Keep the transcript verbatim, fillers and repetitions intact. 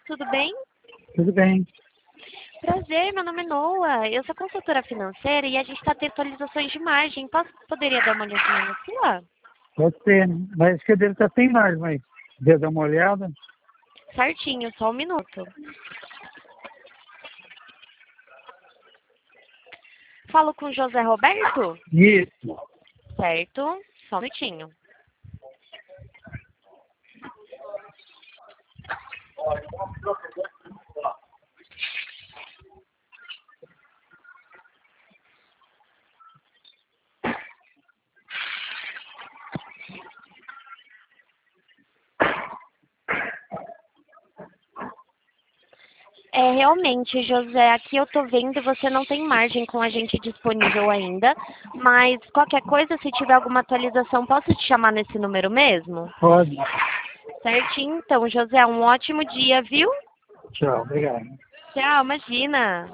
tudo bem? Tudo bem. Prazer, meu nome é Noah. Eu sou consultora financeira e a gente está tendo atualizações de margem. Posso, poderia dar uma olhadinha na sua? Pode ser, mas acho que dele está sem mais, mas quer dar uma olhada? Certinho, só um minuto. Falo com José Roberto? Isso. Certo, só um minutinho. É, realmente, José, aqui eu tô vendo, você não tem margem com a gente disponível ainda, mas qualquer coisa, se tiver alguma atualização, posso te chamar nesse número mesmo? Pode. Certinho, então, José, um ótimo dia, viu? Tchau, obrigado. Tchau, imagina.